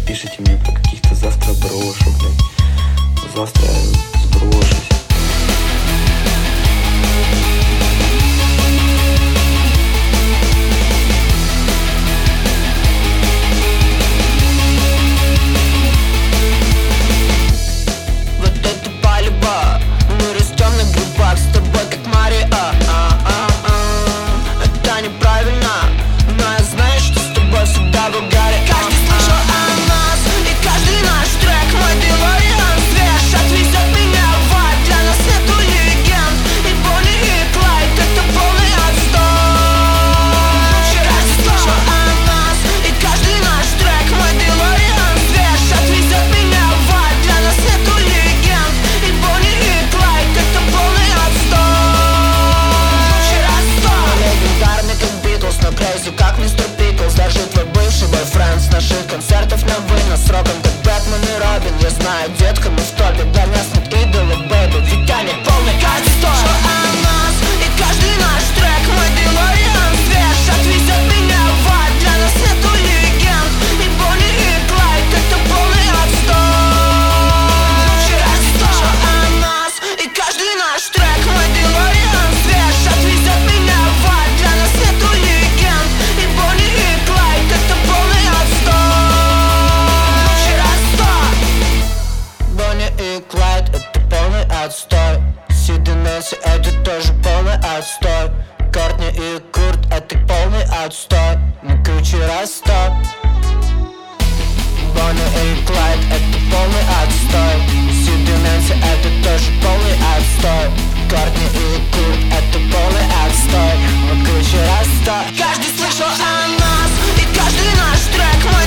пишите мне про каких-то завтра брошу, блядь. Завтра сброшусь. Это неправильно, но я знаю, что с тобой всегда в угаре. Каждый слышал о нас, и каждый наш трек мой Делориан свеж отвезет меня в ад. Для нас нету легенд, и Бонни и Клайд — это полный отстой. Каждый слышал о нас, и каждый наш трек мой Делориан свеж отвезет меня в ад. Для нас нету легенд, и Бонни и Клайд — это полный отстой. Но crazy, как мистер Пиклз. Даже твой бывший бойфренд с наших концертов на вынос сроком как Бэтмен и Робин. Я знаю, детка, мы в топе. Для нас нет идола, бэйби, ведь они полный отстой. Что о нас, и каждый наш трек мой Делориан свеж отвезет меня в ад. Для нас нету легенд, и Бонни и Клайд — это полный отстой. Что о нас, и каждый наш трек мой Делориан свеж отвезет меня в ад. Для нас нету легенд, и Бонни и Клайд — это полный отстой. Бонни и Клайд — это полный отстой. Сид и Нэнси — это тоже полный отстой. Кортни и Курт — это полный отстой. Мы круче раз 100. Бонни и Клайд — это полный отстой. Сид и Нэнси — это тоже полный отстой. Кортни и Курт — это полный отстой. Мы круче раз 100. Каждый слышал о нас, и каждый наш трек